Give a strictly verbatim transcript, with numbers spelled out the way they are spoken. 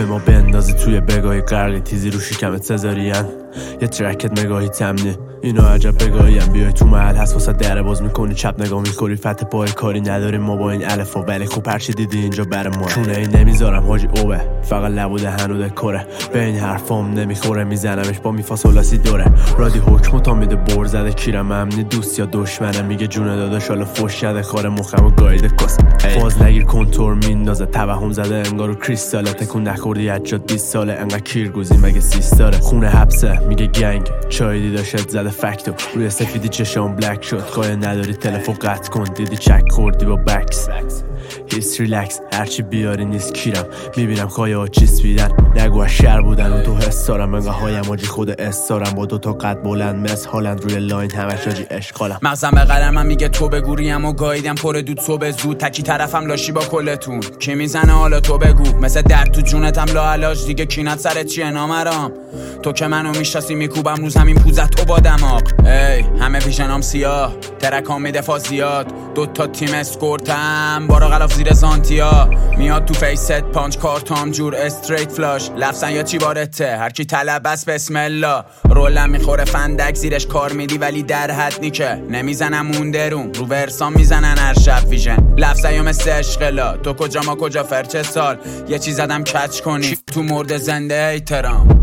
به ما بندازی توی بگاهی قرقی تیزی رو شکمت سزارین یه ترکت نگاهی تمنی اینو عجب بگاهیم بیای تو محل هست واسه در باز میکنی چپ نگاه میکنی فتح پای کاری نداریم ما با این الفا ولی خوب هرچی دیدی اینجا بر ما چونه این نمیذارم حاجی اوبه فقط لبوده هنوده کره به این حرفام نمیخوره میزنمش با میفاسولاسی دوره رادی حکمو تا میده بر زده کیرم امنی دوست یا دشمنم میگه جونه داداش حالا فوش شده خاره مخمو گایده کس باز نگیر کنتور میندازه توهم زده انگارو کریستاله تکون نخوردی اجاد بیست ساله انقدر کیرگوزی مگه سیستاره خونه حبسه میگه گنگ چای دیداشت زده فکتو روی سفیدی چشام بلک شد قایه نداری تلفن قطع کن دیدی چک خوردی با بکس هیست ریلکس هرچی بیاری نیست کیرم میبینم خواهی ها چیز بیدن نگو شهر بودن و تو حس دارم انگاه هایم آجی خود استارم با دوتا قد بلند مس هالند روی لاین همش آجی اشغالم مغزم به قلمم میگه تو بگوریم و گاییدم پر دود صبح زود تکی طرفم لاشی با کلتون کی میزنه حالا تو بگو مثل درد تو جونتم لا علاج دیگه کینت سرت چیه نامرام تو که منو میشناسی میکوبم رو زمین پوزت تو با دماغ ای همه ویژنام سیاه ترکام میده فاز زیاد دوتا تیم اسکورتم بارا غلاف زیر زانتیا میاد تو فیست پانچ کارتام جور استریت فلاش لفظن یا چی بارته هر کی طلب بس بسم الله رولم میخوره فندک زیرش کار میدی ولی در حد نیکه نمیزنم اون درون رو ورسام میزنن هر شب ویژن لفظن یا مثل اشغلا تو کجا ما کجا فرچه سال یه چی زدم کچ کنی تو مرد زنده احترام